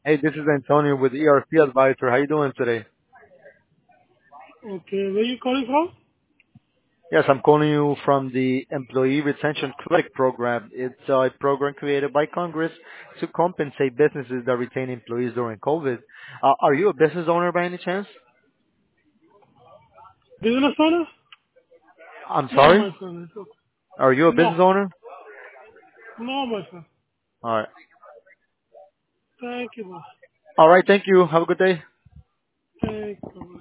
Hey, this is Antonio with ERP Advisor. How you doing today? Okay, where you calling from? Yes, I'm calling you from the Employee Retention Credit Program. It's a program created by Congress to compensate businesses that retain employees during COVID. Are you a business owner by any chance? Business owner? I'm No, sorry? my son. It's okay. Are you a No, business owner? no, my son. All right. Thank you, boss. All right. Thank you. Have a good day. Thank you.